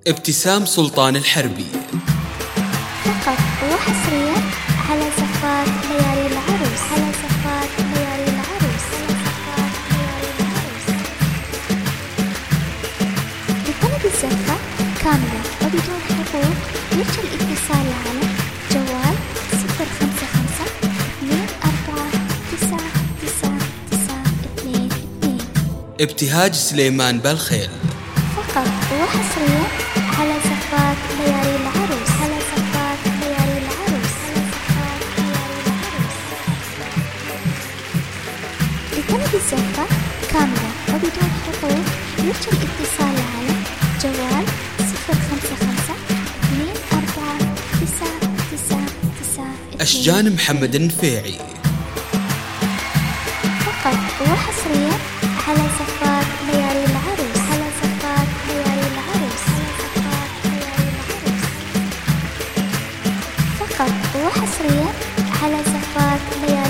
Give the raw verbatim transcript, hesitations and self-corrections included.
ابتسام سلطان الحربي. فقط وحصريا على زفات ليالي العروس على زفات ليالي العروس على زفات ليالي العروس. لطلب الزفة كاملة وبدون حقوق يرجى الاتصال على جوال صفر خمسة خمسة اثنين أربعة تسعة تسعة تسعة اثنين اثنين. ابتهاج سليمان بالخيل. فقط وحصريا على زفات ليالي العروس على زفات ليالي العروس على زفات ليالي العروس. لطلب الزفة كاملة وبدون حقوق يرجى الاتصال على جوال صفر خمسة خمسة اثنين أربعة تسعة تسعة تسعة. أشجان محمد النفيعي. فقط وحصريا على زفات ليالي العروس على زفات ليالي العروس على زفات ليالي العروس. فقط وحصريا على زفات ليالي